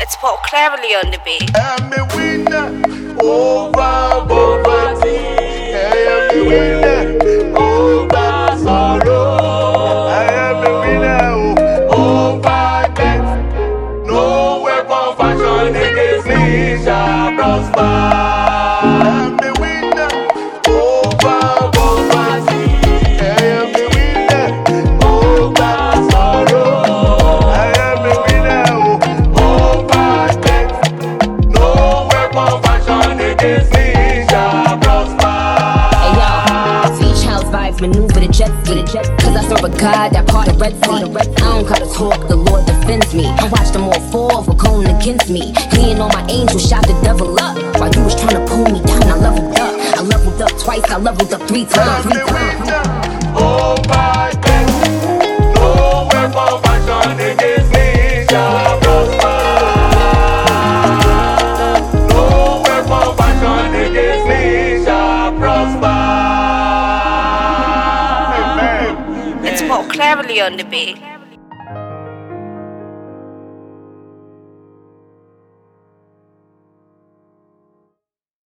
It's Paul Cleverly on the beat. I'm a winner over poverty. I am a winner over sorrow. I am a winner over death. No weapon fashioned against me shall prosper. I'm a winner over poverty. I am a winner over sorrow. I am a winner over death. No weapon fashioned against me shall prosper. Hey yo, beach house vibes maneuver the jets, cause I serve a God that part the Red Sea. I don't gotta talk, the Lord defends me. I watched them all fall for going against me. Leaning on my angels, shot the devil up. While you was trying to pull me down, I leveled up. I leveled up twice, I leveled up three times. I'm a winner over death. No weapon fashioned against me shall prosper. No weapon fashioned against me shall prosper. Amen. It's Paul Cleverly on the beat.